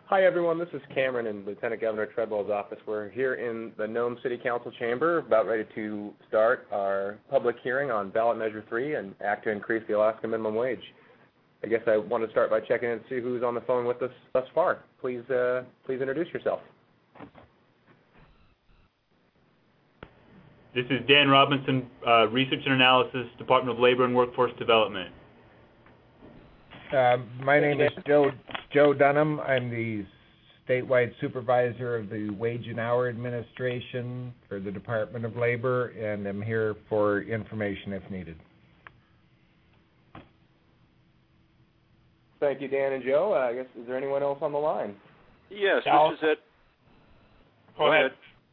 Hi, everyone. This is Cameron in Lieutenant Governor Treadwell's office. We're here in the Nome City Council chamber, about ready to start our public hearing on Ballot Measure 3, an act to increase the Alaska minimum wage. I guess I want to start by checking in and see who's on the phone with us thus far. Please introduce yourself. This is Dan Robinson, Research and Analysis, Department of Labor and Workforce Development. My name is Joe Dunham. I'm the statewide supervisor of the Wage and Hour Administration for the Department of Labor, and I'm here for information if needed. Thank you, Dan and Joe. I guess, is there anyone else on the line? Yes, Dallas? this is it. Go ahead.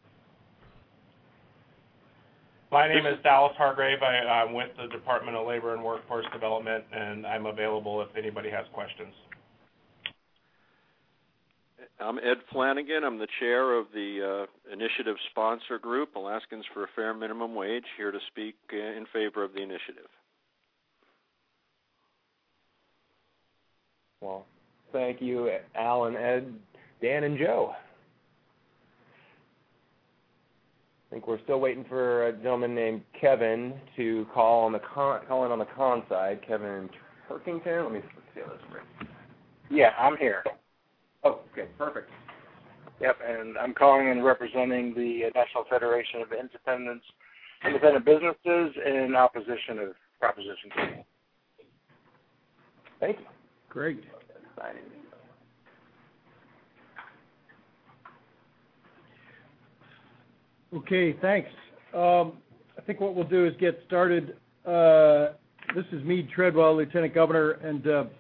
My name is Dallas Hargrave. I'm with the Department of Labor and Workforce Development, and I'm available if anybody has questions. I'm Ed Flanagan. I'm the chair of the initiative sponsor group, Alaskans for a Fair Minimum Wage, here to speak in favor of the initiative. Well, thank you, Al and Ed, Dan and Joe. I think we're still waiting for a gentleman named Kevin to call in on the con side. Kevin Turkington. Let me see how this works. Yeah, I'm here. Oh, okay, perfect. Yep, and I'm calling and representing the National Federation of Independent Businesses in opposition of Proposition 2. Thank you. Great. Okay, thanks. I think what we'll do is get started. This is Meade Treadwell, Lieutenant Governor, and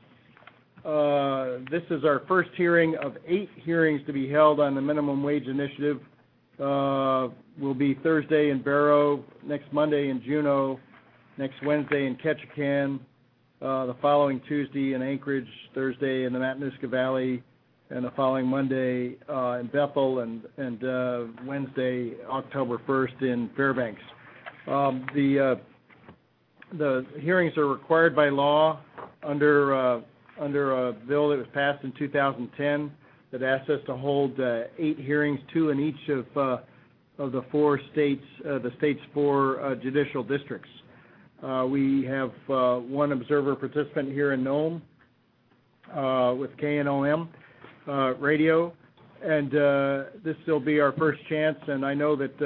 this is our first hearing of 8 hearings to be held on the minimum wage initiative. Will be Thursday in Barrow, next Monday in Juneau, next Wednesday in Ketchikan, the following Tuesday in Anchorage, Thursday in the Matanuska Valley, and the following Monday in Bethel, and Wednesday, October 1st in Fairbanks. The hearings are required by law under a bill that was passed in 2010 that asks us to hold 8 hearings, 2 in each of the 4 states, the state's 4 judicial districts. We have 1 observer participant here in Nome with KNOM radio, and this will be our first chance, and I know that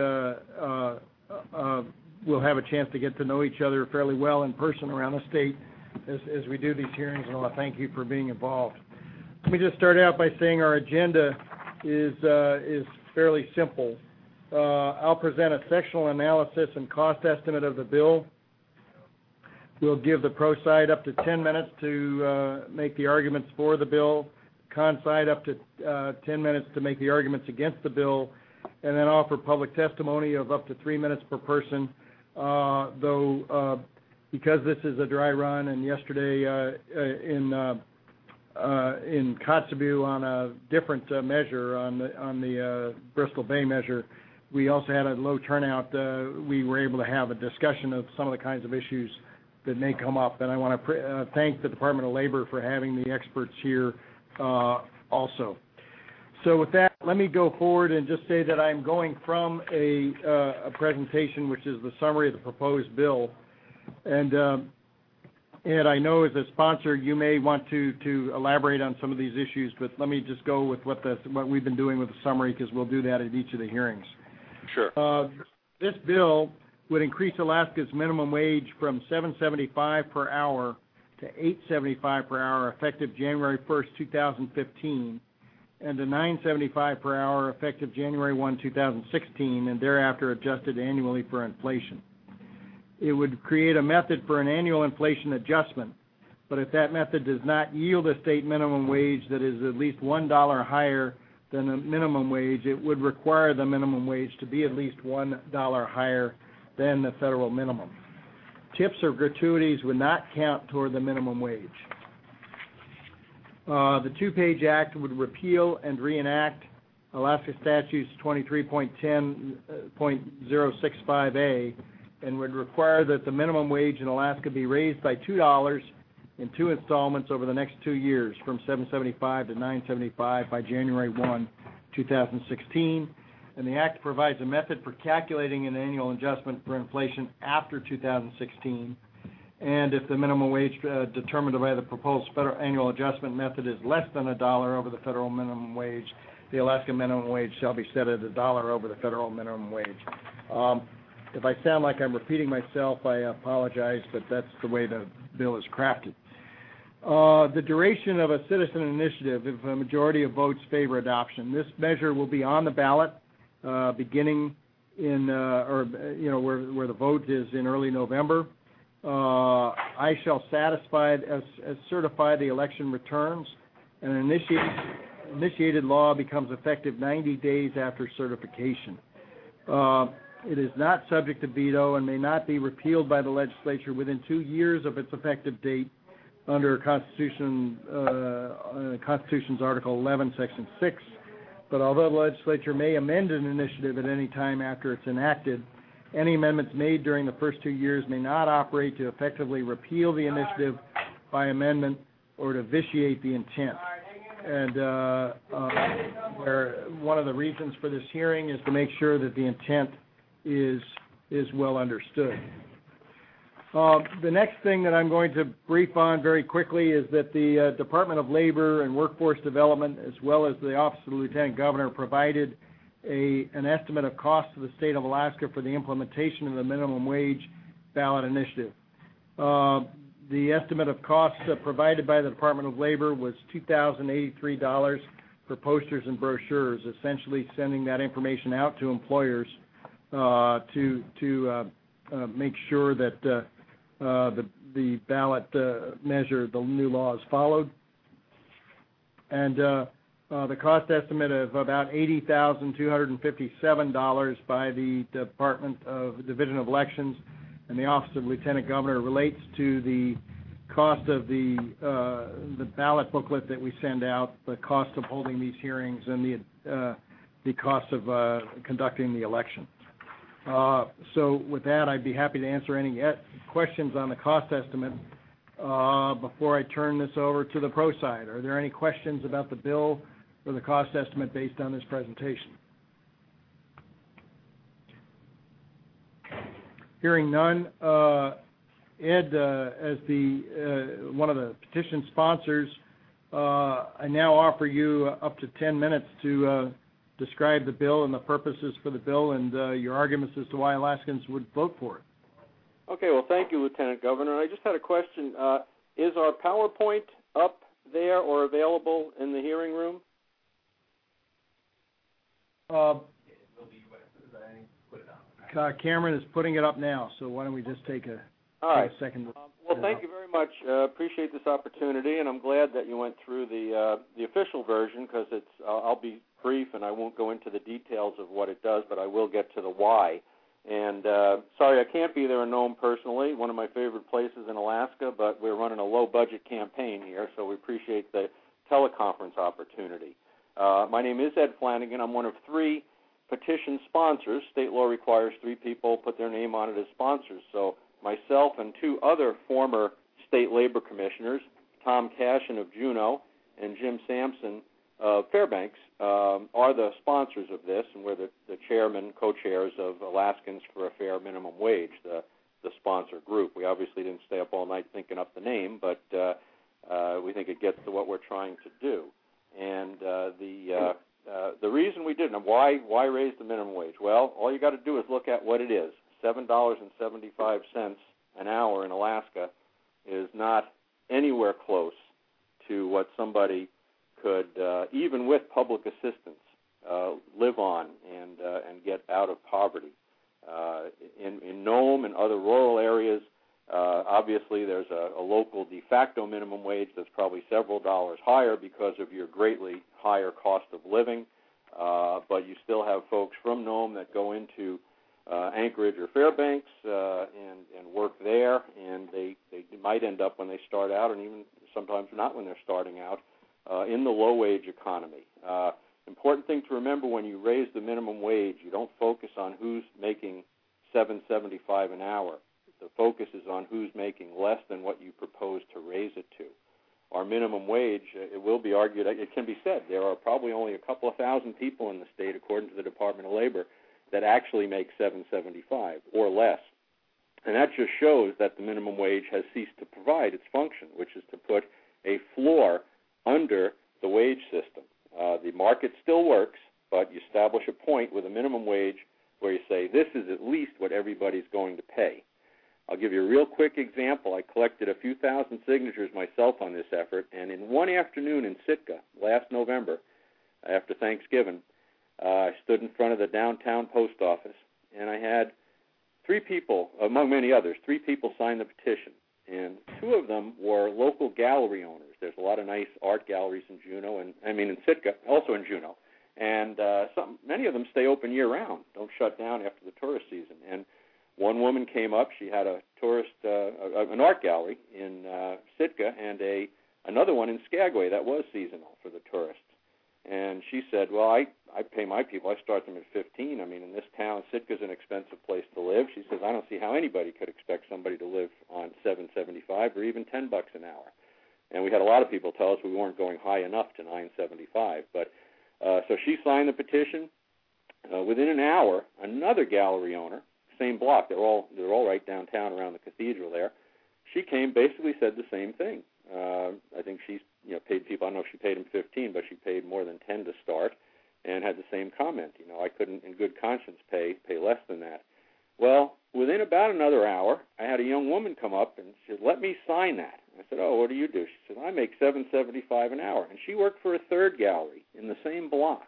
we'll have a chance to get to know each other fairly well in person around the state as we do these hearings, and I want to thank you for being involved. Let me just start out by saying our agenda is fairly simple. I'll present a sectional analysis and cost estimate of the bill. We'll give the pro side up to 10 minutes to make the arguments for the bill, con side up to 10 minutes to make the arguments against the bill, and then offer public testimony of up to 3 minutes per person, though because this is a dry run, and yesterday in Kotzebue on a different measure, on the Bristol Bay measure, we also had a low turnout. We were able to have a discussion of some of the kinds of issues that may come up, and I want to thank the Department of Labor for having the experts here also. So with that, let me go forward and just say that I'm going from a presentation which is the summary of the proposed bill, and I know as a sponsor you may want to elaborate on some of these issues, but let me just go with what we've been doing with the summary, because we'll do that at each of the hearings. Sure. This bill would increase Alaska's minimum wage from $7.75 per hour to $8.75 per hour effective January 1st, 2015, and to $9.75 per hour effective January 1, 2016, and thereafter adjusted annually for inflation. It would create a method for an annual inflation adjustment, but if that method does not yield a state minimum wage that is at least $1 higher than the minimum wage, it would require the minimum wage to be at least $1 higher than the federal minimum. Tips or gratuities would not count toward the minimum wage. The 2-page act would repeal and reenact Alaska Statutes 23.10.065A and would require that the minimum wage in Alaska be raised by $2 in 2 installments over the next 2 years, from $775 to $975 by January 1, 2016. And the Act provides a method for calculating an annual adjustment for inflation after 2016. And if the minimum wage determined by the proposed federal annual adjustment method is less than $1 over the federal minimum wage, the Alaska minimum wage shall be set at $1 over the federal minimum wage. If I sound like I'm repeating myself, I apologize, but that's the way the bill is crafted. The duration of a citizen initiative, if a majority of votes favor adoption. This measure will be on the ballot beginning in, where the vote is in early November. I shall certify the election returns, and an initiated law becomes effective 90 days after certification. It is not subject to veto and may not be repealed by the legislature within 2 years of its effective date under Constitution's Article 11, Section 6. But although the legislature may amend an initiative at any time after it's enacted, any amendments made during the first 2 years may not operate to effectively repeal the initiative by amendment or to vitiate the intent. And one of the reasons for this hearing is to make sure that the intent is well understood. The next thing that I'm going to brief on very quickly is that the Department of Labor and Workforce Development, as well as the Office of the Lieutenant Governor, provided an estimate of cost to the state of Alaska for the implementation of the minimum wage ballot initiative. The estimate of costs provided by the Department of Labor was $2,083 for posters and brochures, essentially sending that information out to employers to make sure that the ballot measure, the new law, is followed. And the cost estimate of about $80,257 by the Division of Elections and the Office of Lieutenant Governor relates to the cost of the ballot booklet that we send out, the cost of holding these hearings, and the cost of conducting the election. So with that, I'd be happy to answer any questions on the cost estimate before I turn this over to the pro side. Are there any questions about the bill or the cost estimate based on this presentation? Hearing none, Ed, as one of the petition sponsors, I now offer you up to 10 minutes to describe the bill and the purposes for the bill and your arguments as to why Alaskans would vote for it. Okay, well, thank you, Lieutenant Governor. I just had a question. Is our PowerPoint up there or available in the hearing room? Cameron is putting it up now, so why don't we just take a second. Well, thank you very much. Appreciate this opportunity, and I'm glad that you went through the official version, because I'll be brief and I won't go into the details of what it does, but I will get to the why. And sorry I can't be there in Nome personally, one of my favorite places in Alaska, but we're running a low-budget campaign here, so we appreciate the teleconference opportunity. My name is Ed Flanagan. I'm one of 3 petition sponsors. State law requires 3 people put their name on it as sponsors. So myself and 2 other former state labor commissioners, Tom Cashin of Juneau and Jim Sampson of Fairbanks, are the sponsors of this, and we're the chairman, co-chairs of Alaskans for a Fair Minimum Wage, the sponsor group. We obviously didn't stay up all night thinking up the name, but we think it gets to what we're trying to do. And the reason we did, and why raise the minimum wage? Well, all you got to do is look at what it is. $7.75 an hour in Alaska is not anywhere close to what somebody could, even with public assistance, live on and get out of poverty. In Nome and other rural areas, obviously there's a local de facto minimum wage that's probably several dollars higher because of your greatly higher cost of living, but you still have folks from Nome that go into Anchorage or Fairbanks and work there, and they might end up when they start out, and even sometimes not when they're starting out, in the low-wage economy. Important thing to remember when you raise the minimum wage, you don't focus on who's making $7.75 an hour. The focus is on who's making less than what you propose to raise it to. Our minimum wage, it will be argued, it can be said, there are probably only a couple of thousand people in the state, according to the Department of Labor, that actually make $7.75 or less. And that just shows that the minimum wage has ceased to provide its function, which is to put a floor under the wage system. The market still works, but you establish a point with a minimum wage where you say this is at least what everybody's going to pay. I'll give you a real quick example. I collected a few thousand signatures myself on this effort, and in one afternoon in Sitka last November, after Thanksgiving, I stood in front of the downtown post office, and I had 3 people, among many others, 3 people sign the petition, and 2 of them were local gallery owners. There's a lot of nice art galleries in in Sitka, also in Juneau, and many of them stay open year-round, don't shut down after the tourist season. And one woman came up. She had an art gallery in Sitka and another one in Skagway that was seasonal for the tourists. And she said, well, I pay my people. I start them at $15. I mean, in this town, Sitka's an expensive place to live. She says, I don't see how anybody could expect somebody to live on $7.75 or even $10 an hour. And we had a lot of people tell us we weren't going high enough to $9.75. But so she signed the petition. Within an hour, another gallery owner, same block, they're all right downtown around the cathedral there. She came, basically said the same thing. I think she's paid people. I don't know if she paid them $15, but she paid more than $10 to start, and had the same comment. I couldn't, in good conscience, pay less than that. Well, within about another hour, I had a young woman come up and she said, "Let me sign that." I said, "Oh, what do you do?" She said, "I make $7.75 an hour," and she worked for a third gallery in the same block.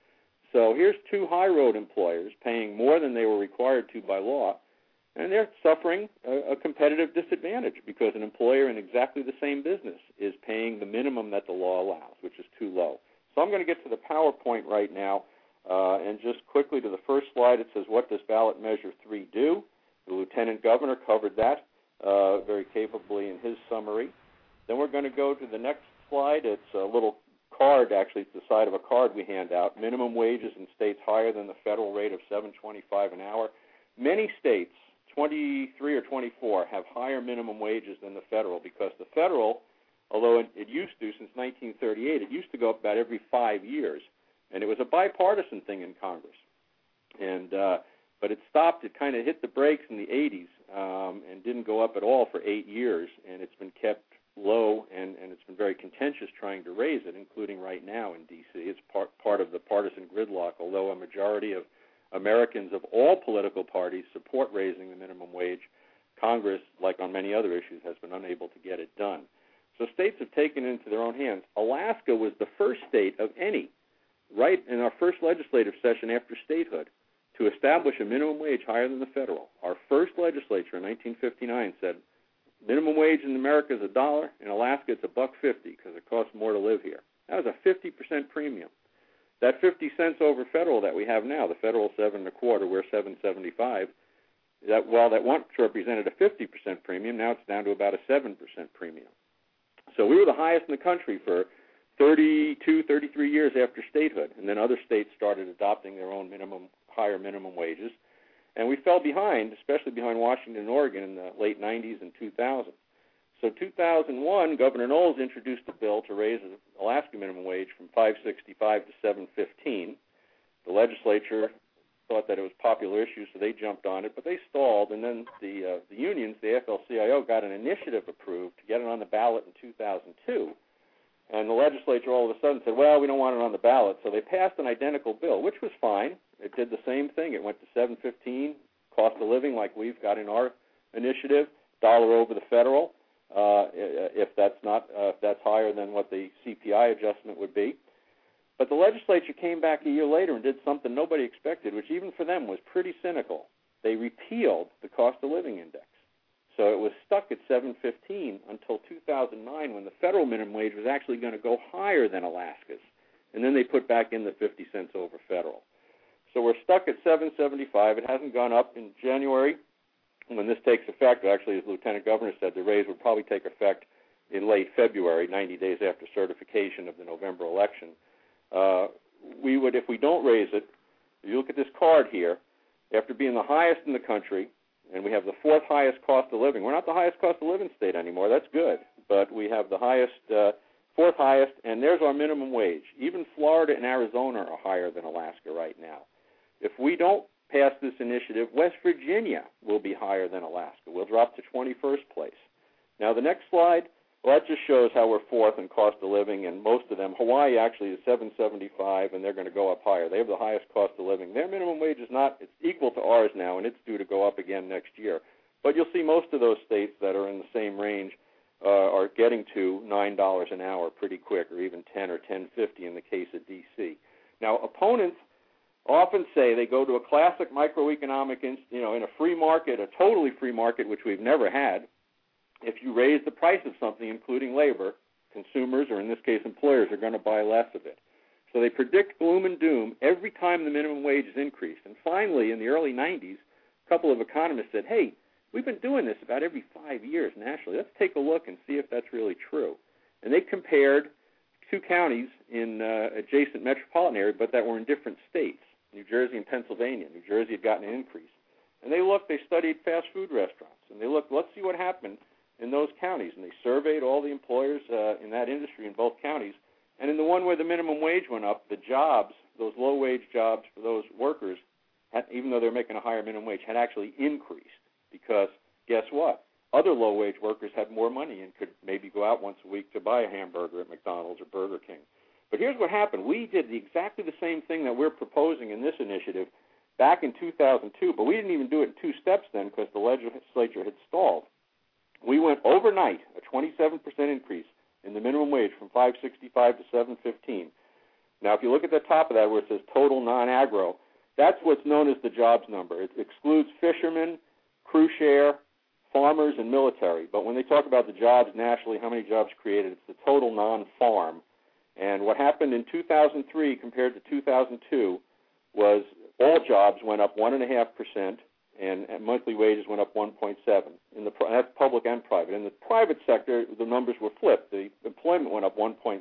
So here's 2 high road employers paying more than they were required to by law, and they're suffering a competitive disadvantage because an employer in exactly the same business is paying the minimum that the law allows, which is too low. So I'm going to get to the PowerPoint right now, and just quickly to the first slide. It says, what does ballot measure 3 do? The Lieutenant Governor covered that very capably in his summary. Then we're going to go to the next slide. It's a little card, actually. It's the side of a card we hand out. Minimum wages in states higher than the federal rate of $7.25 an hour. Many states, 23 or 24, have higher minimum wages than the federal because the federal, although it used to since 1938, it used to go up about every 5 years, and it was a bipartisan thing in Congress. And but it stopped. It kind of hit the brakes in the 80s and didn't go up at all for 8 years, and it's been kept low, and it's been very contentious trying to raise it, including right now in D.C. It's part of the partisan gridlock, although a majority of Americans of all political parties support raising the minimum wage. Congress, like on many other issues, has been unable to get it done. So states have taken it into their own hands. Alaska was the first state of any, right in our first legislative session after statehood, to establish a minimum wage higher than the federal. Our first legislature in 1959 said minimum wage in America is $1. In Alaska, it's $1.50 because it costs more to live here. That was a 50% premium. That 50 cents over federal that we have now, the federal $7.25, we're $7.75. While that once represented a 50% premium, now it's down to about a 7% premium. So we were the highest in the country for 32, 33 years after statehood, and then other states started adopting their own higher minimum wages. And we fell behind, especially behind Washington and Oregon in the late 90s and 2000. So 2001, Governor Knowles introduced a bill to raise the Alaska minimum wage from $5.65 to $7.15. The legislature thought that it was a popular issue, so they jumped on it, but they stalled. And then the unions, the AFL-CIO, got an initiative approved to get it on the ballot in 2002. And the legislature all of a sudden said, well, we don't want it on the ballot. So they passed an identical bill, which was fine. It did the same thing. It went to $7.15, cost of living like we've got in our initiative, $1 over the federal, if that's higher than what the CPI adjustment would be. But the legislature came back a year later and did something nobody expected, which even for them was pretty cynical. They repealed the cost of living index. So it was stuck at $7.15 until 2009 when the federal minimum wage was actually going to go higher than Alaska's. And then they put back in the 50 cents over federal. So we're stuck at $7.75. It hasn't gone up in January. When this takes effect, actually, as the Lieutenant Governor said, the raise would probably take effect in late February, 90 days after certification of the November election. We would, if we don't raise it, if you look at this card here, after being the highest in the country, and we have the fourth highest cost of living. We're not the highest cost of living state anymore. That's good, but we have the highest, fourth highest, and there's our minimum wage. Even Florida and Arizona are higher than Alaska right now. If we don't pass this initiative, West Virginia will be higher than Alaska. We'll drop to 21st place. Now, the next slide, well, that just shows how we're fourth in cost of living, and most of them, Hawaii actually is $7.75, and they're going to go up higher. They have the highest cost of living. Their minimum wage is not, it's equal to ours now, and it's due to go up again next year. But you'll see most of those states that are in the same range are getting to $9 an hour pretty quick, or even $10 or $10.50 in the case of D.C. Now, opponents often say they go to a classic microeconomic, in a free market, a totally free market, which we've never had. If you raise the price of something, including labor, consumers, or in this case employers, are going to buy less of it. So they predict gloom and doom every time the minimum wage is increased. And finally, in the early 90s, a couple of economists said, hey, we've been doing this about every 5 years nationally. Let's take a look and see if that's really true. And they compared two counties in adjacent metropolitan area, but that were in different states, New Jersey and Pennsylvania. New Jersey had gotten an increase. And they studied fast food restaurants, and they looked, let's see what happened in those counties. And they surveyed all the employers in that industry in both counties. And in the one where the minimum wage went up, the jobs, those low-wage jobs for those workers, even though they're making a higher minimum wage, had actually increased. Because guess what? Other low-wage workers had more money and could maybe go out once a week to buy a hamburger at McDonald's or Burger King. But here's what happened. We did exactly the same thing that we're proposing in this initiative back in 2002, but we didn't even do it in two steps then because the legislature had stalled. We went overnight, a 27% increase in the minimum wage from $5.65 to $7.15. Now, if you look at the top of that where it says total non-agro, that's what's known as the jobs number. It excludes fishermen, crew share, farmers, and military. But when they talk about the jobs nationally, how many jobs created, it's the total non-farm. And what happened in 2003 compared to 2002 was all jobs went up 1.5%, and monthly wages went up 1.7%. That's public and private. In the private sector, the numbers were flipped. The employment went up 1.7%,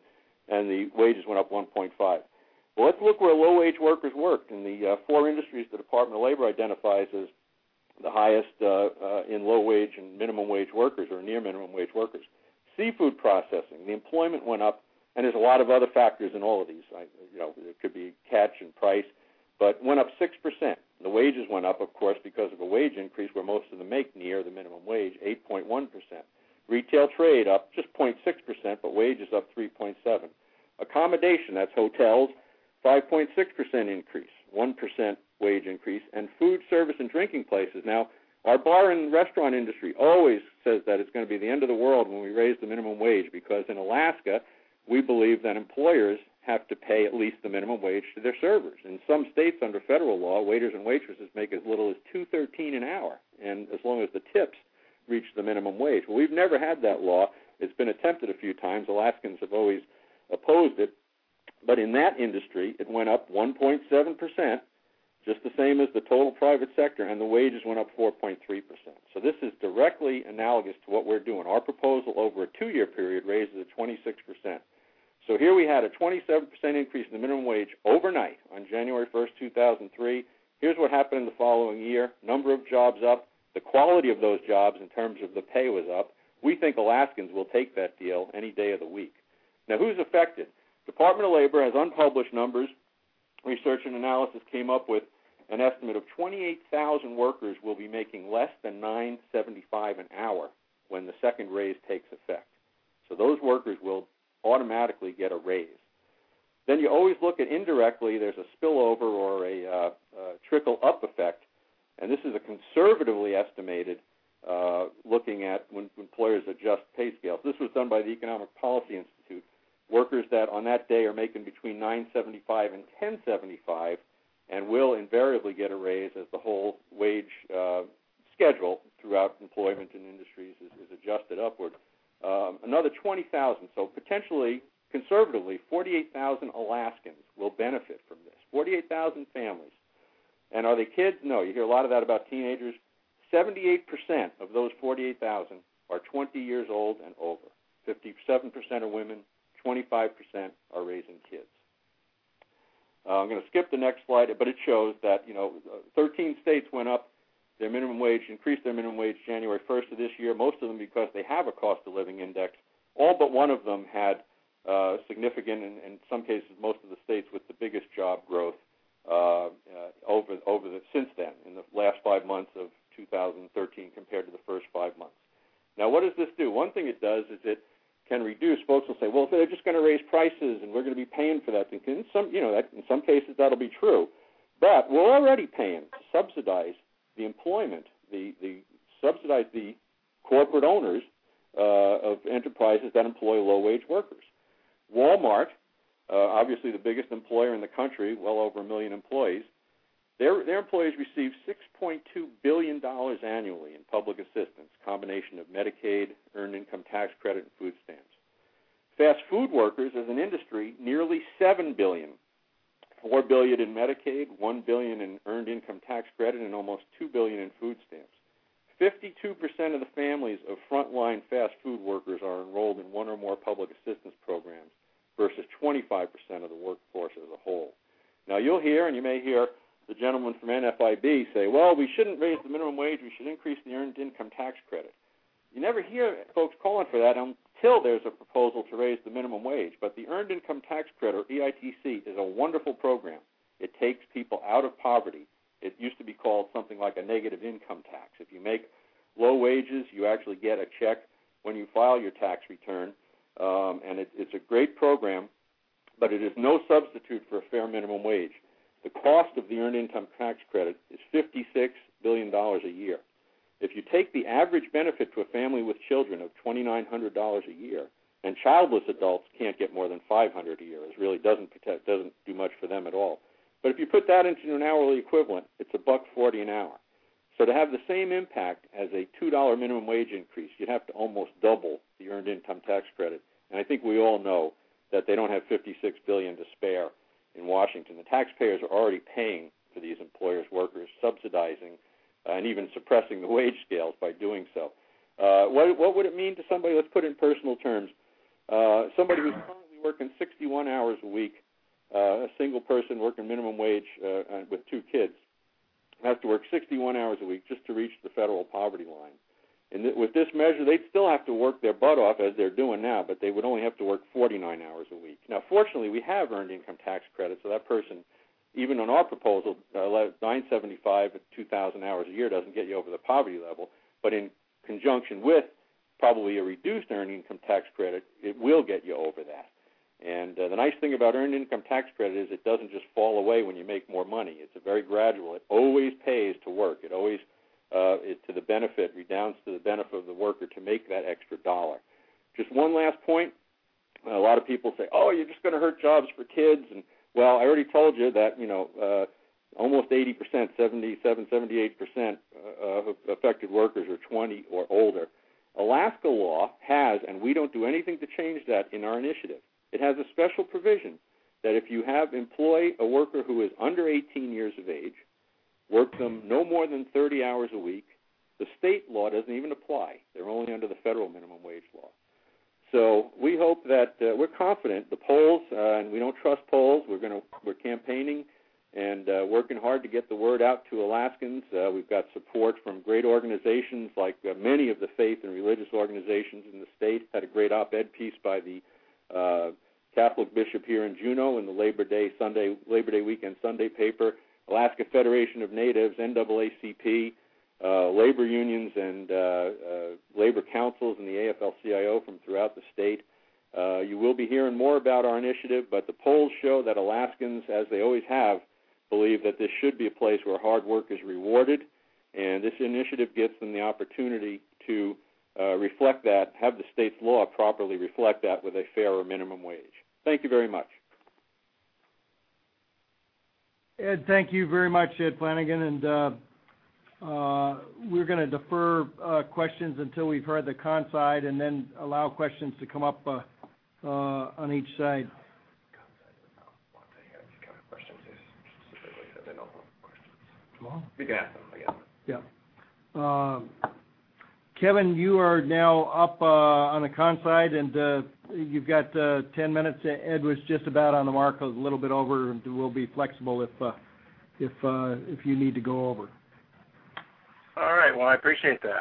and the wages went up 1.5%. Well, let's look where low-wage workers worked. In the four industries the Department of Labor identifies as the highest in low-wage and minimum wage workers, or near minimum wage workers. Seafood processing, the employment went up, and there's a lot of other factors in all of these. It could be catch and price, but went up 6%. The wages went up, of course, because of a wage increase where most of them make near the minimum wage, 8.1%. Retail trade up just 0.6%, but wages up 3.7%. Accommodation, that's hotels, 5.6% increase, 1% wage increase. And food, service, and drinking places. Now, our bar and restaurant industry always says that it's going to be the end of the world when we raise the minimum wage, because in Alaska, we believe that employers have to pay at least the minimum wage to their servers. In some states under federal law, waiters and waitresses make as little as $2.13 an hour, and as long as the tips reach the minimum wage. Well, we've never had that law. It's been attempted a few times. Alaskans have always opposed it. But in that industry, it went up 1.7%, just the same as the total private sector, and the wages went up 4.3%. So this is directly analogous to what we're doing. Our proposal over a 2-year period raises it 26%. So here we had a 27% increase in the minimum wage overnight on January 1st, 2003. Here's what happened in the following year. Number of jobs up. The quality of those jobs in terms of the pay was up. We think Alaskans will take that deal any day of the week. Now, who's affected? Department of Labor has unpublished numbers. Research and analysis came up with an estimate of 28,000 workers will be making less than $9.75 an hour when the second raise takes effect. So those workers will automatically get a raise. Then you always look at indirectly, there's a spillover or a trickle-up effect, and this is a conservatively estimated looking at when employers adjust pay scales. This was done by the Economic Policy Institute. Workers that on that day are making between $9.75 and $10.75 and will invariably get a raise as the whole wage schedule throughout employment and industries is adjusted upward. Another 20,000, so potentially, conservatively, 48,000 Alaskans will benefit from this, 48,000 families. And are they kids? No. You hear a lot of that about teenagers. 78% of those 48,000 are 20 years old and over. 57% are women. 25% are raising kids. I'm going to skip the next slide, but it shows that 13 states went up their minimum wage, increased their minimum wage January 1st of this year, most of them because they have a cost of living index. All but one of them had significant, and in some cases most of the states with the biggest job growth since then, in the last 5 months of 2013 compared to the first 5 months. Now, what does this do? One thing it does is it can reduce. Folks will say, well, if they're just going to raise prices and we're going to be paying for that, in some cases that'll be true. But we're already paying to subsidize the employment, subsidize the corporate owners of enterprises that employ low-wage workers. Walmart, obviously the biggest employer in the country, well over 1 million employees, their employees receive $6.2 billion annually in public assistance, combination of Medicaid, earned income tax credit, and food stamps. Fast food workers as an industry, nearly $7 billion. $4 billion in Medicaid, $1 billion in earned income tax credit, and almost $2 billion in food stamps. 52% of the families of frontline fast food workers are enrolled in one or more public assistance programs versus 25% of the workforce as a whole. Now, you'll hear, and you may hear the gentleman from NFIB say, well, we shouldn't raise the minimum wage, we should increase the earned income tax credit. You never hear folks calling for that until there's a proposal to raise the minimum wage. But the Earned Income Tax Credit, or EITC, is a wonderful program. It takes people out of poverty. It used to be called something like a negative income tax. If you make low wages, you actually get a check when you file your tax return, and it's a great program, but it is no substitute for a fair minimum wage. The cost of the Earned Income Tax Credit is $56 billion a year. If you take the average benefit to a family with children of $2,900 a year, and childless adults can't get more than $500 a year, it really doesn't do much for them at all. But if you put that into an hourly equivalent, it's $1.40 an hour. So to have the same impact as a $2 minimum wage increase, you'd have to almost double the Earned Income Tax Credit. And I think we all know that they don't have $56 billion to spare in Washington. The taxpayers are already paying for these employers' workers, subsidizing and even suppressing the wage scales by doing so. What would it mean to somebody? Let's put it in personal terms. Somebody who's currently working 61 hours a week, a single person working minimum wage with 2 kids, has to work 61 hours a week just to reach the federal poverty line. And with this measure, they'd still have to work their butt off as they're doing now, but they would only have to work 49 hours a week. Now, fortunately, we have earned income tax credit, so that person, even on our proposal, $975 at 2,000 hours a year doesn't get you over the poverty level, but in conjunction with probably a reduced earned income tax credit, it will get you over that. And the nice thing about earned income tax credit is it doesn't just fall away when you make more money. It's a very gradual. It always pays to work. It always redounds to the benefit of the worker to make that extra dollar. Just one last point. A lot of people say, oh, you're just going to hurt jobs for kids. And, well, I already told you that, almost 80%, 77, 78% of affected workers are 20 or older. Alaska law has, and we don't do anything to change that in our initiative, it has a special provision that if you employ a worker who is under 18 years of age, work them no more than 30 hours a week, the state law doesn't even apply. They're only under the federal minimum wage law. So we hope that we're confident. The polls, and we don't trust polls. We're campaigning and working hard to get the word out to Alaskans. We've got support from great organizations like many of the faith and religious organizations in the state. Had a great op-ed piece by the Catholic bishop here in Juneau in the Labor Day weekend Sunday paper. Alaska Federation of Natives, NAACP, labor unions and labor councils and the AFL-CIO from throughout the state. You will be hearing more about our initiative, but the polls show that Alaskans, as they always have, believe that this should be a place where hard work is rewarded, and this initiative gives them the opportunity to reflect that, have the state's law properly reflect that with a fairer minimum wage. Thank you very much. Ed, thank you very much, Ed Flanagan, and we're going to defer questions until we've heard the con side and then allow questions to come up on each side. We can ask them again. Yeah. Kevin, you are now up on the con side, and you've got 10 minutes. Ed was just about on the mark, a little bit over, and we'll be flexible if you need to go over. All right. Well, I appreciate that.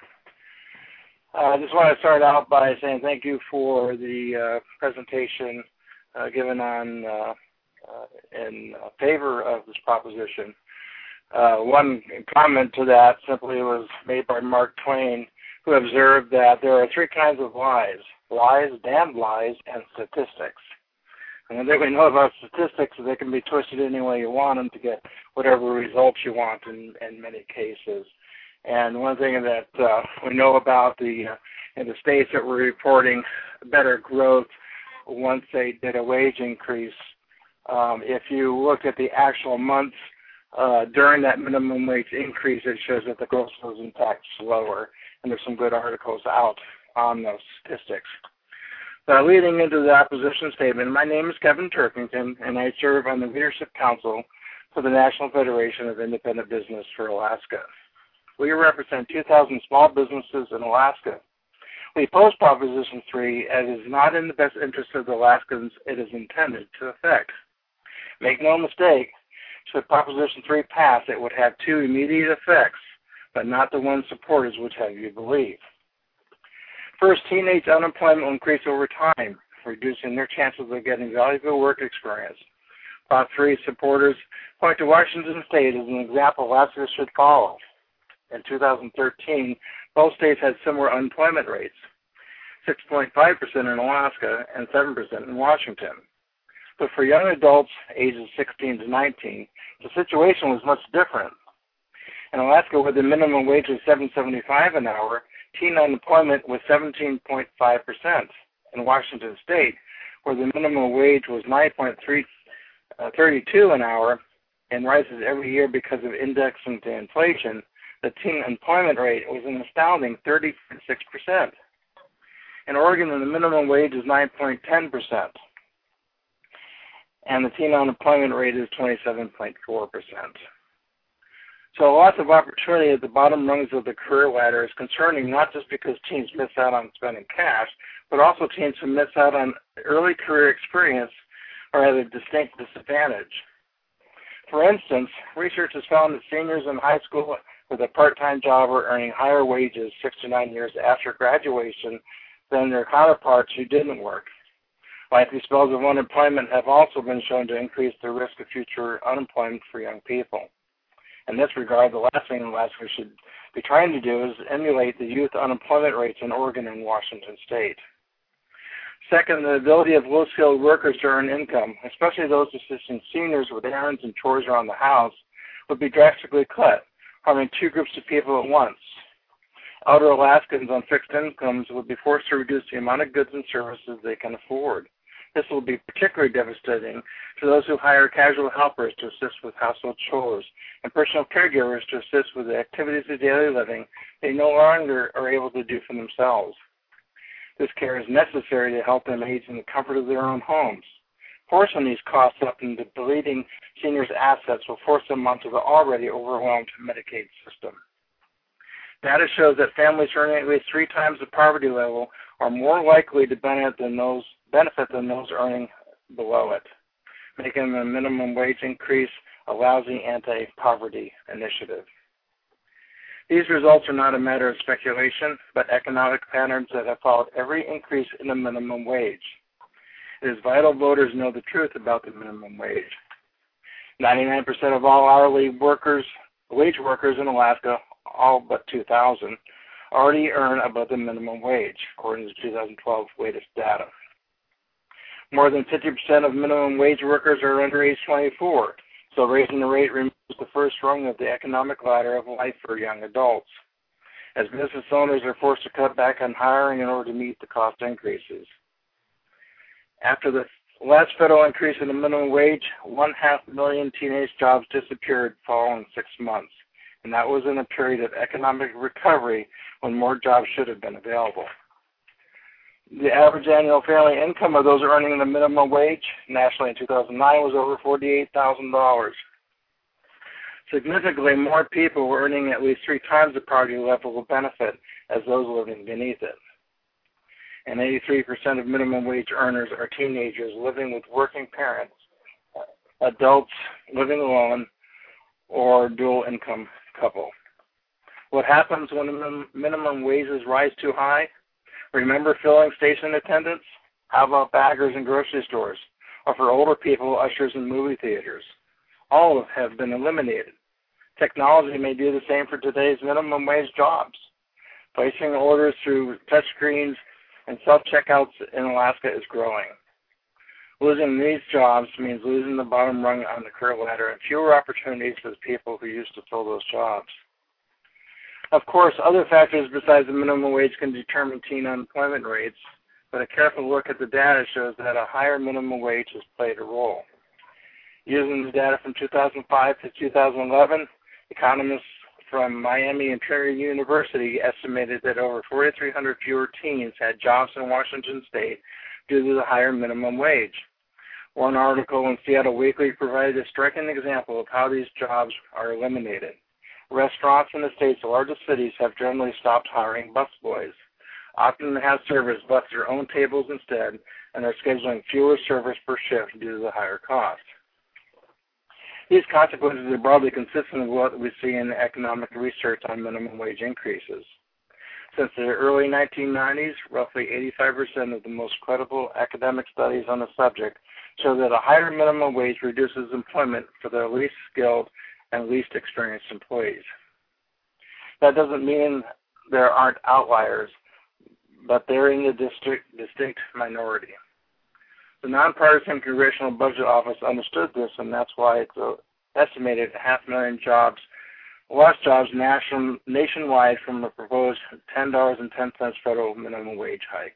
I just want to start out by saying thank you for the presentation given on in favor of this proposition. One comment to that simply was made by Mark Twain, who observed that there are three kinds of lies: lies, damned lies, and statistics. And the thing we know about statistics is they can be twisted any way you want them to get whatever results you want in many cases. And one thing that we know about in the states that were reporting better growth once they did a wage increase, if you looked at the actual months during that minimum wage increase, it shows that the growth was in fact slower. And there's some good articles out on those statistics. Leading into the opposition statement, my name is Kevin Turkington, and I serve on the Leadership Council for the National Federation of Independent Business for Alaska. We represent 2,000 small businesses in Alaska. We oppose Proposition 3 as it is not in the best interest of the Alaskans it is intended to affect. Make no mistake, should Proposition 3 pass, it would have two immediate effects, but not the one supporters would have you believe. First, teenage unemployment will increase over time, reducing their chances of getting valuable work experience. Prop 3 supporters point to Washington State as an example Alaska should follow. In 2013, both states had similar unemployment rates, 6.5% in Alaska and 7% in Washington. But for young adults ages 16 to 19, the situation was much different. In Alaska, where the minimum wage was $7.75 an hour, teen unemployment was 17.5%. In Washington State, where the minimum wage was $9.32 an hour and rises every year because of indexing to inflation, the teen employment rate was an astounding 30.6%. In Oregon, the minimum wage is 9.10%, and the teen unemployment rate is 27.4%. So lots of opportunity at the bottom rungs of the career ladder is concerning, not just because teens miss out on spending cash, but also teens who miss out on early career experience are at a distinct disadvantage. For instance, research has found that seniors in high school with a part-time job are earning higher wages 6 to 9 years after graduation than their counterparts who didn't work. Likely spells of unemployment have also been shown to increase the risk of future unemployment for young people. In this regard, the last thing Alaska should be trying to do is emulate the youth unemployment rates in Oregon and Washington State. Second, the ability of low-skilled workers to earn income, especially those assisting seniors with errands and chores around the house, would be drastically cut, harming two groups of people at once. Elder Alaskans on fixed incomes would be forced to reduce the amount of goods and services they can afford. This will be particularly devastating to those who hire casual helpers to assist with household chores and personal caregivers to assist with the activities of daily living they no longer are able to do for themselves. This care is necessary to help them age in the comfort of their own homes. Forcing these costs up and depleting seniors' assets will force them onto the already overwhelmed Medicaid system. Data shows that families earning at least 3 times the poverty level are more likely to benefit than those earning below it, making the minimum wage increase a lousy anti-poverty initiative. These results are not a matter of speculation, but economic patterns that have followed every increase in the minimum wage. It is vital voters know the truth about the minimum wage. 99% of all hourly wage workers in Alaska, all but 2,000, already earn above the minimum wage, according to 2012 latest data. More than 50% of minimum wage workers are under age 24, so raising the rate removes the first rung of the economic ladder of life for young adults, as business owners are forced to cut back on hiring in order to meet the cost increases. After the last federal increase in the minimum wage, 500,000 teenage jobs disappeared following 6 months, and that was in a period of economic recovery when more jobs should have been available. The average annual family income of those earning the minimum wage nationally in 2009 was over $48,000. Significantly, more people were earning at least 3 times the poverty level will benefit as those living beneath it. And 83% of minimum wage earners are teenagers living with working parents, adults living alone, or dual income couple. What happens when the minimum wages rise too high? Remember filling station attendants? How about baggers in grocery stores? Or for older people, ushers in movie theaters? All have been eliminated. Technology may do the same for today's minimum wage jobs. Placing orders through touchscreens and self-checkouts in Alaska is growing. Losing these jobs means losing the bottom rung on the career ladder and fewer opportunities for the people who used to fill those jobs. Of course, other factors besides the minimum wage can determine teen unemployment rates, but a careful look at the data shows that a higher minimum wage has played a role. Using the data from 2005 to 2011, economists from Miami and Trinity University estimated that over 4,300 fewer teens had jobs in Washington state due to the higher minimum wage. One article in Seattle Weekly provided a striking example of how these jobs are eliminated. Restaurants in the state's largest cities have generally stopped hiring busboys. Often have servers bus their own tables instead and are scheduling fewer servers per shift due to the higher cost. These consequences are broadly consistent with what we see in economic research on minimum wage increases. Since the early 1990s, roughly 85% of the most credible academic studies on the subject show that a higher minimum wage reduces employment for the least skilled and least experienced employees. That doesn't mean there aren't outliers, but they're in the distinct minority. The Nonpartisan Congressional Budget Office understood this, and that's why it's estimated 500,000 jobs, lost jobs nationwide from the proposed $10.10 federal minimum wage hike.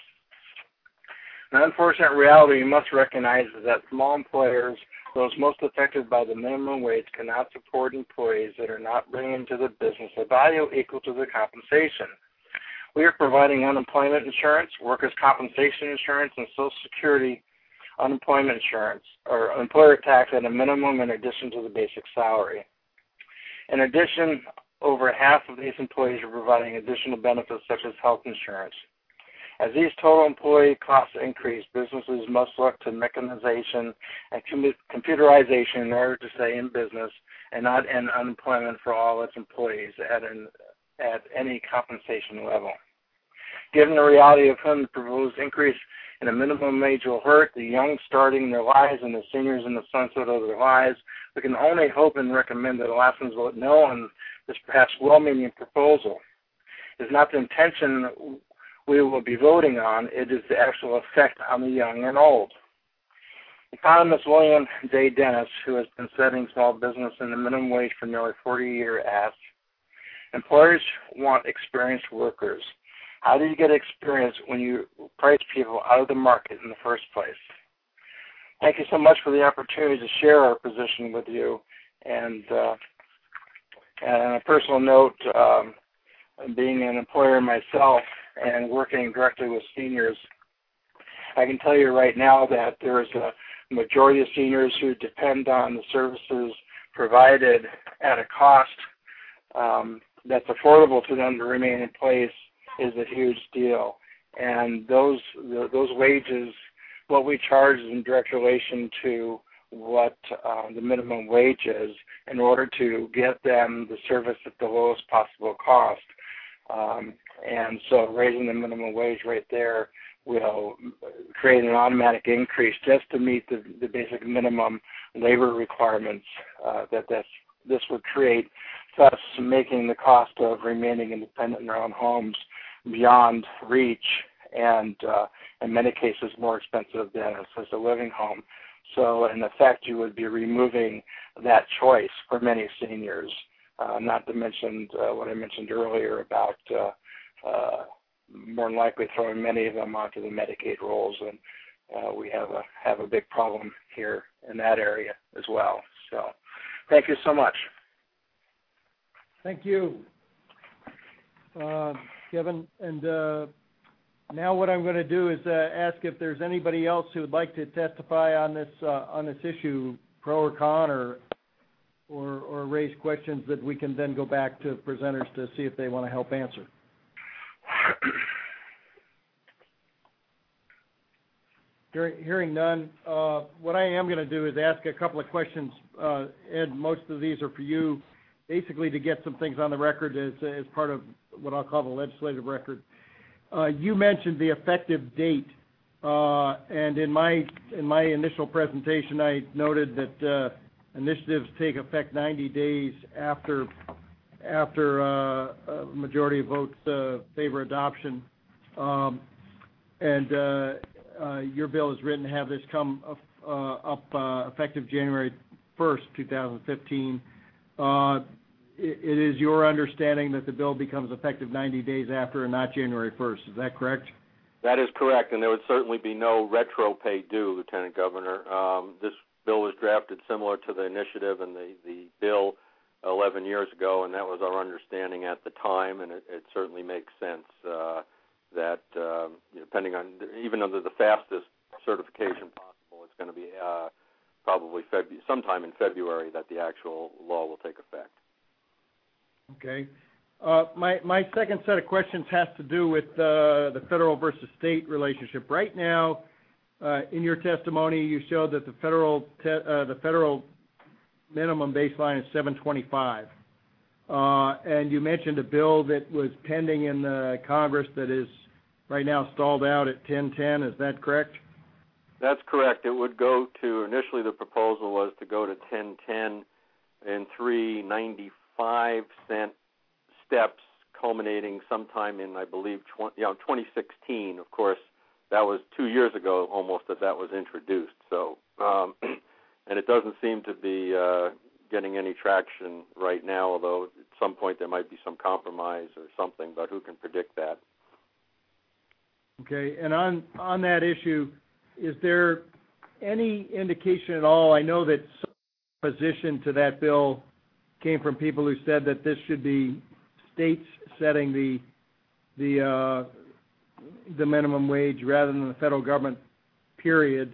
An unfortunate reality we must recognize is that small employers, those most affected by the minimum wage, cannot support employees that are not bringing to the business a value equal to the compensation. We are providing unemployment insurance, workers' compensation insurance, and Social Security unemployment insurance, or employer tax at a minimum in addition to the basic salary. In addition, over half of these employees are providing additional benefits such as health insurance. As these total employee costs increase, businesses must look to mechanization and computerization in order to stay in business and not end unemployment for all its employees at any compensation level. Given the reality of whom the proposed increase in a minimum wage will hurt, the young starting their lives and the seniors in the sunset of their lives, we can only hope and recommend that Alaskans vote no on this perhaps well-meaning proposal. It's not the intention we will be voting on, it is the actual effect on the young and old. Economist William J. Dennis, who has been studying small business and the minimum wage for nearly 40 years, asked, employers want experienced workers. How do you get experience when you price people out of the market in the first place? Thank you so much for the opportunity to share our position with you. And on a personal note, being an employer myself and working directly with seniors, I can tell you right now that there's a majority of seniors who depend on the services provided at a cost that's affordable to them to remain in place is a huge deal. And those wages, what we charge is in direct relation to what the minimum wage is in order to get them the service at the lowest possible cost. And so raising the minimum wage right there will create an automatic increase just to meet the basic minimum labor requirements this would create, thus making the cost of remaining independent in their own homes beyond reach and in many cases more expensive than assisted living home. So in effect, you would be removing that choice for many seniors, not to mention what I mentioned earlier about more than likely throwing many of them onto the Medicaid rolls, and we have a big problem here in that area as well. So thank you so much. Thank you, Kevin. And now what I'm going to do is ask if there's anybody else who would like to testify on this issue, pro or con, or raise questions that we can then go back to presenters to see if they want to help answer. Hearing none, what I am going to do is ask a couple of questions. Ed, most of these are for you. basically to get some things on the record as part of what I'll call the legislative record. You mentioned the effective date, and in my initial presentation, I noted that initiatives take effect 90 days after a majority of votes favor adoption, and your bill is written to have this come up effective January 1st, 2015. It is your understanding that the bill becomes effective 90 days after and not January 1st. Is that correct? That is correct, and there would certainly be no retro pay due, Lieutenant Governor. This bill was drafted similar to the initiative and the bill 11 years ago, and that was our understanding at the time, and it certainly makes sense that depending on, even under the fastest certification possible, it's going to be probably sometime in February that the actual law will take effect. Okay. My second set of questions has to do with the federal versus state relationship. Right now, in your testimony, you showed that the federal minimum baseline is $725, and you mentioned a bill that was pending in the Congress that is right now stalled out at $10.10. Is that correct? That's correct. It would go to, initially the proposal was to go to $10.10 in 3.95-cent steps, culminating sometime in, I believe, 2016. Of course, that was 2 years ago almost that was introduced. So, and it doesn't seem to be getting any traction right now, although at some point there might be some compromise or something, but who can predict that? Okay, and on that issue, is there any indication at all? I know that some opposition to that bill came from people who said that this should be states setting the minimum wage rather than the federal government, period.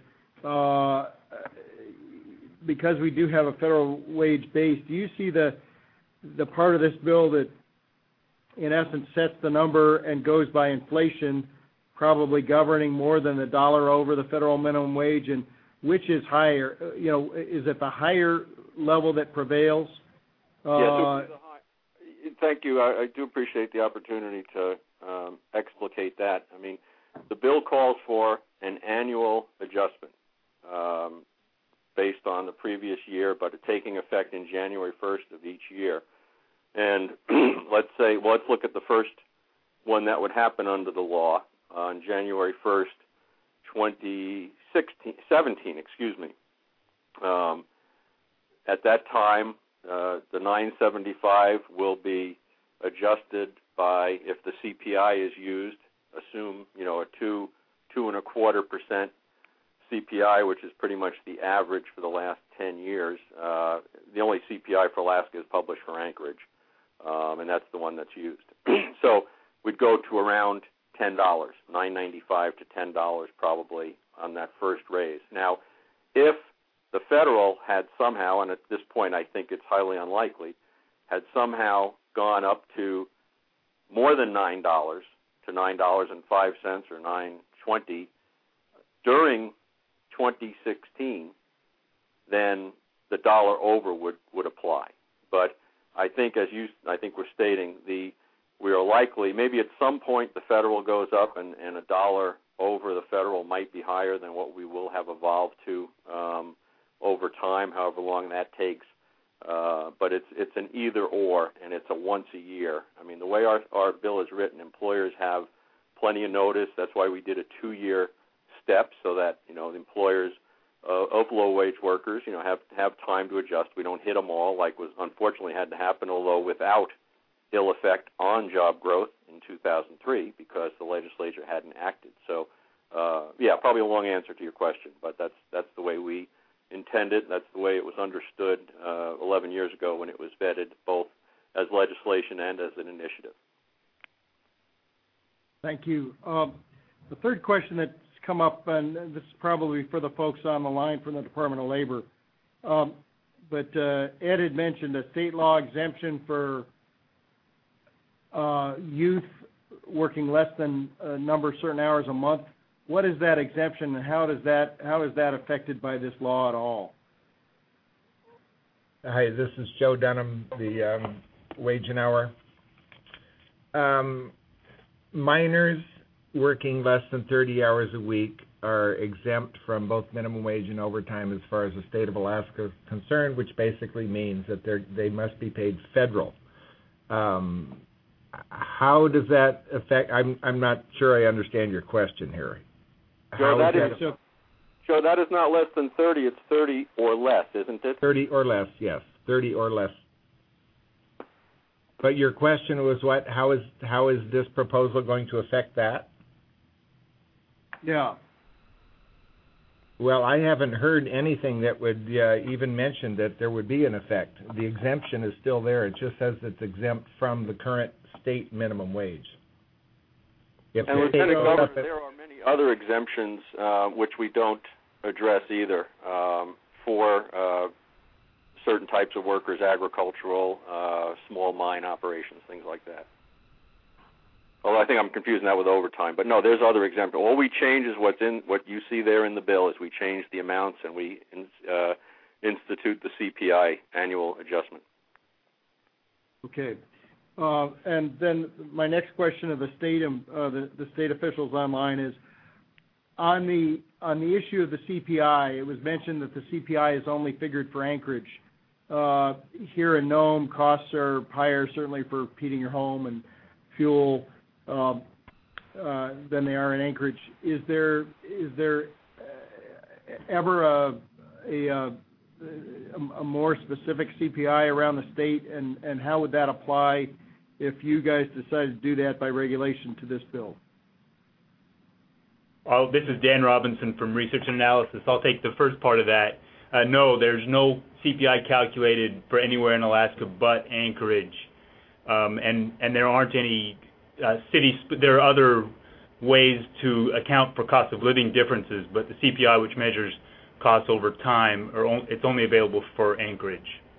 Because we do have a federal wage base, do you see the part of this bill that in essence sets the number and goes by inflation probably governing more than the dollar over the federal minimum wage, and which is higher? Is it the higher level that prevails? Yes. Thank you. I do appreciate the opportunity to explicate that. I mean, the bill calls for an annual adjustment based on the previous year, but taking effect in January 1st of each year. And let's look at the first one that would happen under the law on January 1st, 2017. At that time, the $9.75 will be adjusted by, if the CPI is used, assume a 2.25% CPI, which is pretty much the average for the last 10 years. The only CPI for Alaska is published for Anchorage, and that's the one that's used. So we'd go to around $10, $9.95 to $10 probably on that first raise. Now, if the federal had somehow, and at this point I think it's highly unlikely, had somehow gone up to more than $9 to $9.05 or $9.20 during 2016, then the dollar over would apply. But I think, we're stating, we are likely, maybe at some point the federal goes up and a dollar over the federal might be higher than what we will have evolved to over time, however long that takes. But it's an either or, and it's a once a year. I mean, the way our bill is written, employers have plenty of notice. That's why we did a 2-year step so that, the employers of low-wage workers, have time to adjust. We don't hit them all like was unfortunately had to happen, although without ill effect on job growth in 2003 because the legislature hadn't acted. So, probably a long answer to your question, but that's the way we intended. That's the way it was understood 11 years ago when it was vetted both as legislation and as an initiative. Thank you. The third question that's come up, and this is probably for the folks on the line from the Department of Labor, but Ed had mentioned a state law exemption for youth working less than a number of certain hours a month. What is that exemption, and how is that affected by this law at all? Hi, this is Joe Dunham, the wage and hour. Minors working less than 30 hours a week are exempt from both minimum wage and overtime as far as the state of Alaska is concerned, which basically means that they must be paid federal. How does that affect? I'm not sure I understand your question here. Joe, that is not less than 30. It's 30 or less, isn't it? 30 or less, yes. 30 or less. But your question was what? How is this proposal going to affect that? Yeah. Well, I haven't heard anything that would even mention that there would be an effect. The exemption is still there. It just says it's exempt from the current state minimum wage. And Lieutenant Governor, there are many other exemptions which we don't address either for certain types of workers, agricultural, small mine operations, things like that. Although I think I'm confusing that with overtime. But no, there's other exemptions. All we change is what you see there in the bill is we change the amounts and we institute the CPI annual adjustment. Okay. And then my next question of the state officials online is on the issue of the CPI. It was mentioned that the CPI is only figured for Anchorage. Here in Nome, costs are higher, certainly for heating your home and fuel, than they are in Anchorage. Is there ever a more specific CPI around the state, and how would that apply if you guys decided to do that by regulation to this bill? This is Dan Robinson from Research and Analysis. I'll take the first part of that. No, there's no CPI calculated for anywhere in Alaska but Anchorage, and there aren't any cities. There are other ways to account for cost of living differences, but the CPI, which measures costs over time, it's only available for Anchorage.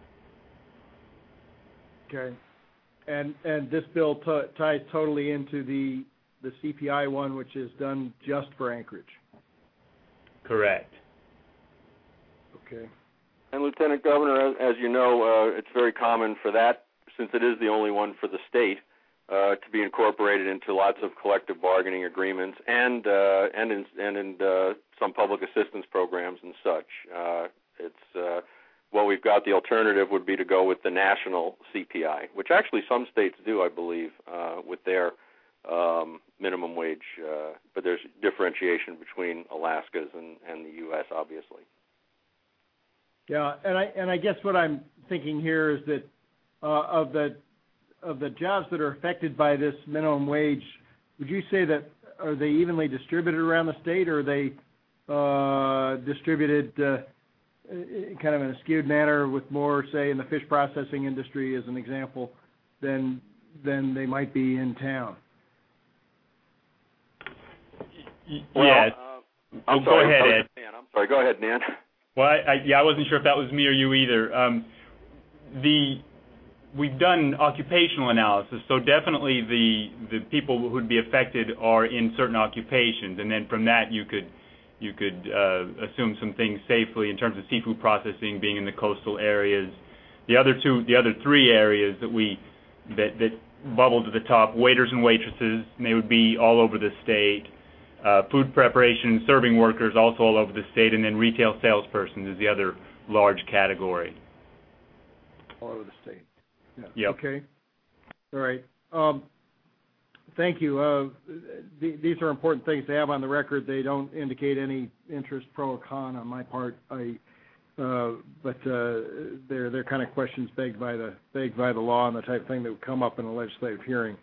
Okay, and this bill ties totally into the CPI one, which is done just for Anchorage. Correct. Okay. And Lieutenant Governor, as you know, it's very common for that, since it is the only one for the state, to be incorporated into lots of collective bargaining agreements and in some public assistance programs and such. Well, we've got the alternative would be to go with the national CPI, which actually some states do, I believe, with their minimum wage. But there's differentiation between Alaska's and the U.S., obviously. Yeah, and I guess what I'm thinking here is that of the jobs that are affected by this minimum wage, would you say that are they evenly distributed around the state, or are they distributed kind of in a skewed manner with more, say, in the fish processing industry, as an example, than they might be in town? Yes. Go ahead, Ed. I'm sorry. Go ahead, Nan. Well, I wasn't sure if that was me or you either. We've done occupational analysis, so definitely the people who would be affected are in certain occupations, and then from that you could assume some things safely in terms of seafood processing being in the coastal areas. The other three areas that bubble to the top, waiters and waitresses, and they would be all over the state. Food preparation and serving workers also all over the state, and then retail salespersons is the other large category. All over the state. Yeah. Yep. Okay. All right. Thank you. These are important things to have on the record. They don't indicate any interest, pro or con, on my part. But they're kind of questions begged by the law and the type of thing that would come up in a legislative hearing.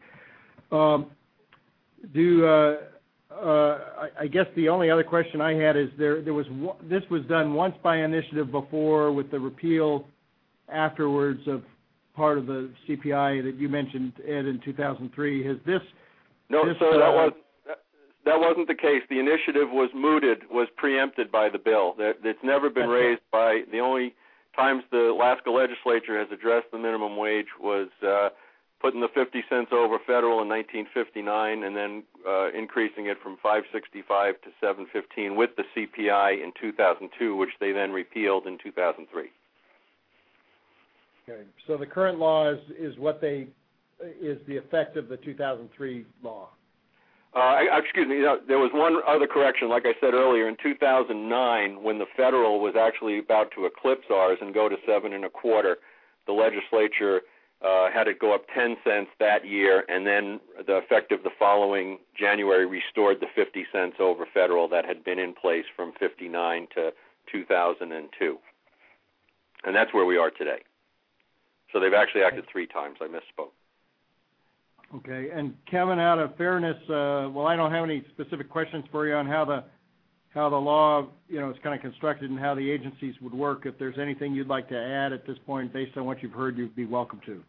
I guess the only other question I had is this was done once by initiative before, with the repeal afterwards of part of the CPI that you mentioned, Ed, in 2003. Has this? No, sir, that wasn't the case. The initiative was preempted by the bill. It's never been raised by. The only times the Alaska legislature has addressed the minimum wage was putting the 50 cents over federal in 1959, and then increasing it from $5.65 to $7.15 with the CPI in 2002, which they then repealed in 2003. Okay. So the current law is the effect of the 2003 law. Excuse me, there was one other correction. Like I said earlier, in 2009, when the federal was actually about to eclipse ours and go to 7 1/4, the legislature had it go up 10 cents that year, and then the effective the following January restored the 50 cents over federal that had been in place from 59 to 2002. And that's where we are today. So they've actually acted 3 times. I misspoke. Okay, and Kevin, out of fairness, I don't have any specific questions for you on how the law, is kind of constructed and how the agencies would work. If there's anything you'd like to add at this point, based on what you've heard, you'd be welcome to.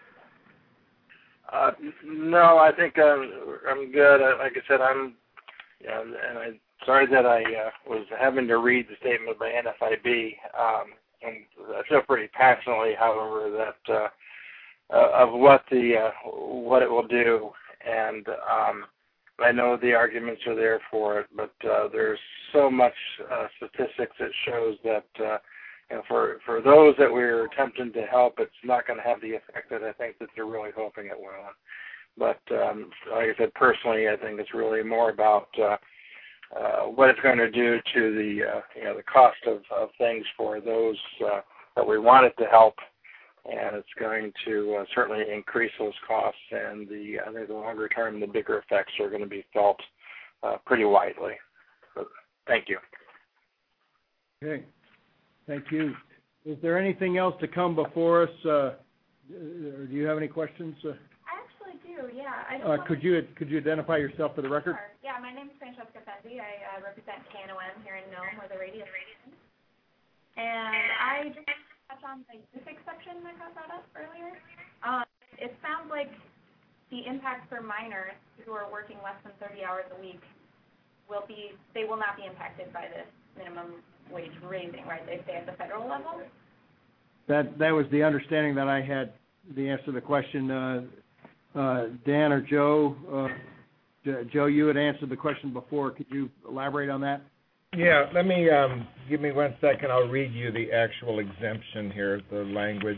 No, I think I'm good. Like I said, and I'm sorry that I was having to read the statement by NFIB. And I feel pretty passionately, however, that of what it will do, and I know the arguments are there for it, but there's so much statistics that shows that for those that we're attempting to help, it's not going to have the effect that I think that they're really hoping it will. But like I said, personally, I think it's really more about what it's going to do to the cost of things for those that we wanted to help. And it's going to certainly increase those costs, and I think the longer term, the bigger effects are going to be felt pretty widely. But thank you. Okay, thank you. Is there anything else to come before us? Do you have any questions? I actually do. Yeah. Could you identify yourself for the record? Sure. Yeah, my name is Francesca Fendi. I represent KNOM here in Nome, where the radio is. And I just touch on the youth exception that got brought up earlier. It sounds like the impact for minors who are working less than 30 hours a week they will not be impacted by this minimum wage raising, right? They stay at the federal level? That was the understanding that I had. The answer to the question, Dan or Joe. Joe, you had answered the question before. Could you elaborate on that? Yeah, let me, give me 1 second. I'll read you the actual exemption here, the language.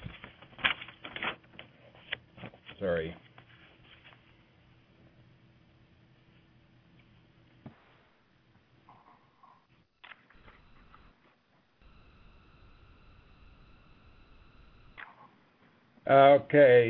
Sorry. Okay,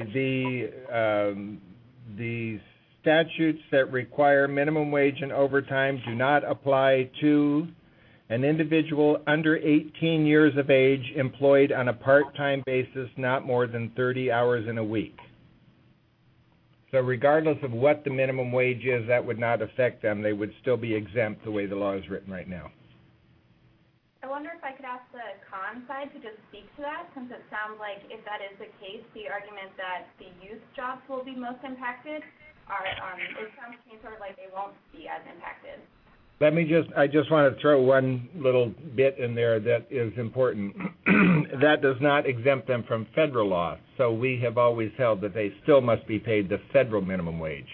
the statutes that require minimum wage and overtime do not apply to an individual under 18 years of age employed on a part-time basis, not more than 30 hours in a week. So regardless of what the minimum wage is, that would not affect them. They would still be exempt the way the law is written right now. I wonder if I could ask the con side to just speak to that, since it sounds like if that is the case, the argument that the youth jobs will be most impacted it sounds to me sort of like they won't be as impacted. I just want to throw one little bit in there that is important. That does not exempt them from federal law. So we have always held that they still must be paid the federal minimum wage.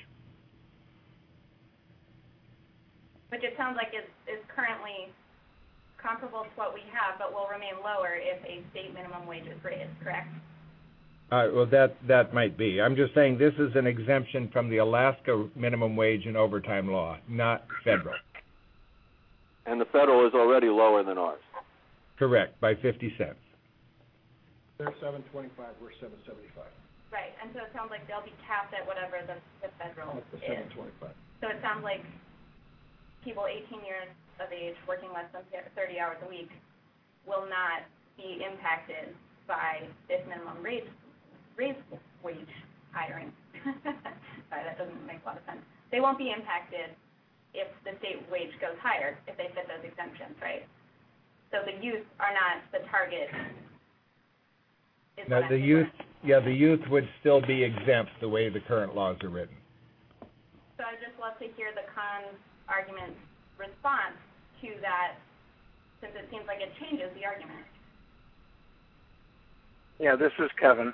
Which it sounds like is currently comparable to what we have, but will remain lower if a state minimum wage is raised, correct? Well, that might be. I'm just saying this is an exemption from the Alaska minimum wage and overtime law, not federal. And the federal is already lower than ours. Correct, by 50 cents. They're $7.25, we're $7.75. Right, and so it sounds like they'll be capped at whatever the federal is. $7.25. So it sounds like people 18 years of age working less than 30 hours a week will not be impacted by this minimum raise wage hiring. Sorry, that doesn't make a lot of sense. They won't be impacted if the state wage goes higher, if they fit those exemptions, right? So the youth are not the target. Now, the youth would still be exempt the way the current laws are written. So I'd just love to hear the con argument response to that, since it seems like it changes the argument. Yeah, this is Kevin.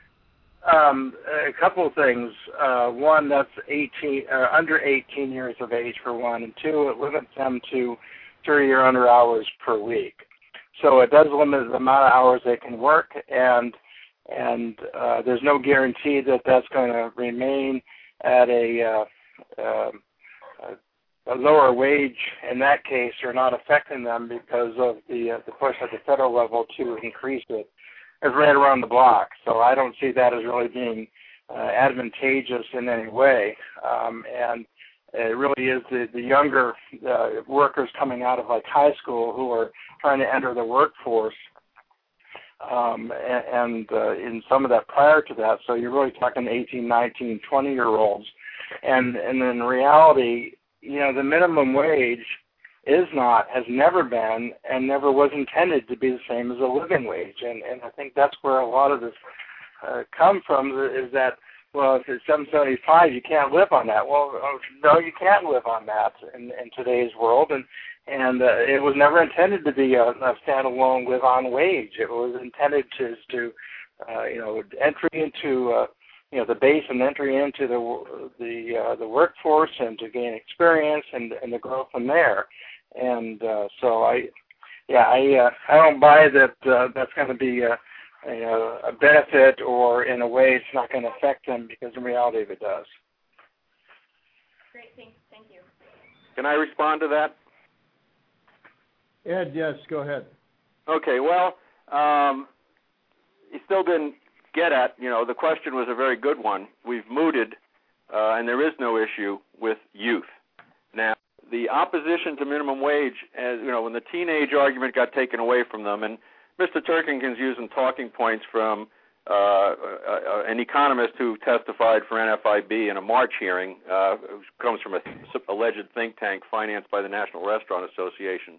A couple of things. One, that's under 18 years of age for one, and two, it limits them to 30 or under hours per week. So it does limit the amount of hours they can work, and there's no guarantee that that's going to remain at a lower wage in that case, or not affecting them because of the push at the federal level to increase it. It's right around the block, so I don't see that as really being advantageous in any way. And it really is the younger workers coming out of like high school who are trying to enter the workforce, and in some of that prior to that. So you're really talking 18, 19, 20-year-olds. And in reality, the minimum wage has never been and never was intended to be the same as a living wage. And I think that's where a lot of this come from, is that, well, if it's $7.75, you can't live on that. Well, no, you can't live on that in today's world. And it was never intended to be a standalone live-on wage. It was intended to entry into the base and entry into the workforce, and to gain experience and to grow from there. And so I don't buy that that's going to be a benefit, or in a way it's not going to affect them, because in reality it does. Great, thank you. Can I respond to that? Ed, yes, go ahead. Okay, well, you still didn't get at, the question was a very good one. We've mooted, and there is no issue with youth. Now, the opposition to minimum wage, when the teenage argument got taken away from them, and Mr. Turkington's using talking points from an economist who testified for NFIB in a March hearing, who comes from an alleged think tank financed by the National Restaurant Association,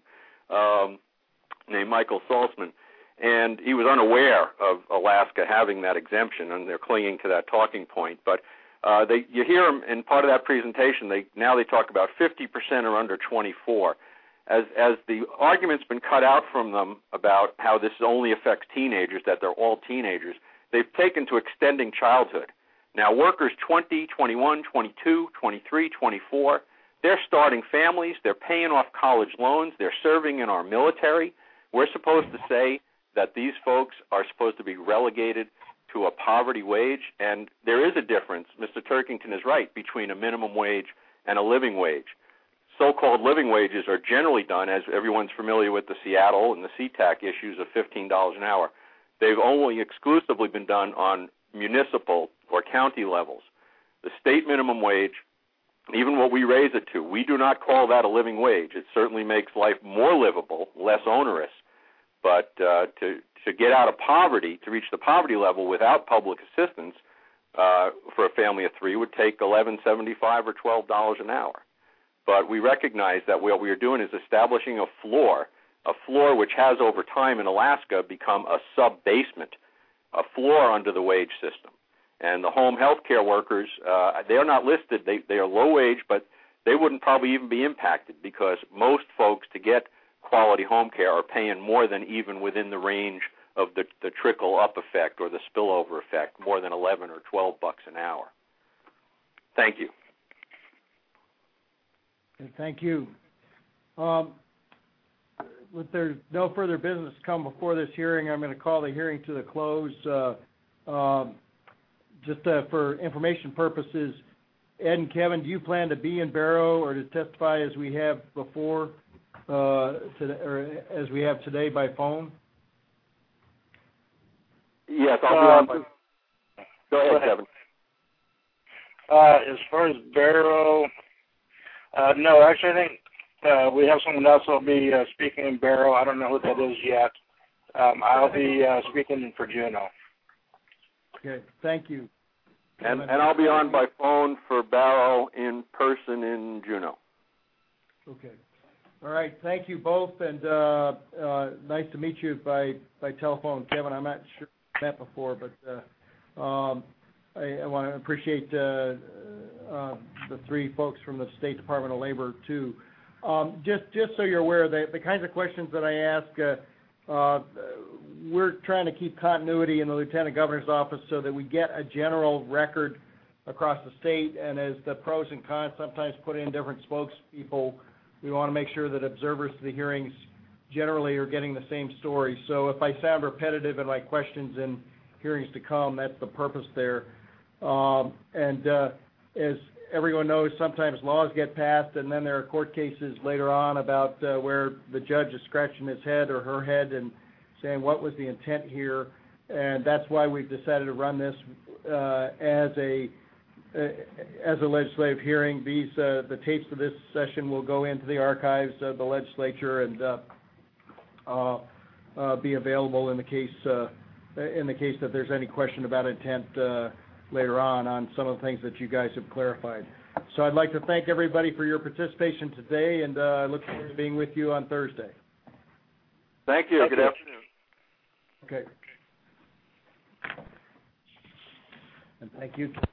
named Michael Saltzman. And he was unaware of Alaska having that exemption, and they're clinging to that talking point. But you hear them in part of that presentation. They talk about 50% are under 24. As the argument's been cut out from them about how this only affects teenagers, that they're all teenagers, they've taken to extending childhood. Now, workers 20, 21, 22, 23, 24, they're starting families, they're paying off college loans, they're serving in our military. We're supposed to say that these folks are supposed to be relegated to a poverty wage, and there is a difference, Mr. Turkington is right, between a minimum wage and a living wage. So-called living wages are generally done, as everyone's familiar with the Seattle and the SeaTac issues of $15 an hour. They've only exclusively been done on municipal or county levels. The state minimum wage, even what we raise it to, we do not call that a living wage. It certainly makes life more livable, less onerous. But to get out of poverty, to reach the poverty level without public assistance for a family of three would take $11.75 or $12 an hour. But we recognize that what we are doing is establishing a floor which has over time in Alaska become a sub-basement, a floor under the wage system. And the home health care workers, they are not listed. They are low wage, but they wouldn't probably even be impacted, because most folks to get quality home care are paying more than even within the range of the trickle-up effect or the spillover effect, more than $11 or $12 an hour. Thank you. Thank you. If there's no further business come before this hearing, I'm going to call the hearing to the close. Just for information purposes, Ed and Kevin, do you plan to be in Barrow or to testify as we have before, or as we have today by phone? Yes, I'll be on. Go ahead, Kevin. As far as Barrow, no, actually I think we have someone else who will be speaking in Barrow. I don't know who that is yet. I'll be speaking for Juneau. Okay, thank you. And I'll be on by phone for Barrow, in person in Juneau. Okay. All right, thank you both, and nice to meet you by telephone, Kevin. I'm not sure I've met before, but I want to appreciate the three folks from the State Department of Labor, too. Just so you're aware, the kinds of questions that I ask, we're trying to keep continuity in the Lieutenant Governor's office so that we get a general record across the state, and as the pros and cons sometimes put in different spokespeople, we want to make sure that observers to the hearings generally are getting the same story. So if I sound repetitive in my questions in hearings to come, that's the purpose there. As everyone knows, sometimes laws get passed and then there are court cases later on about where the judge is scratching his head or her head and saying what was the intent here, and that's why we've decided to run this as a legislative hearing. The tapes of this session will go into the archives of the legislature and be available in the case that there's any question about intent later on some of the things that you guys have clarified. So I'd like to thank everybody for your participation today, and I look forward to being with you on Thursday. Thank you. Good afternoon. Okay. And thank you.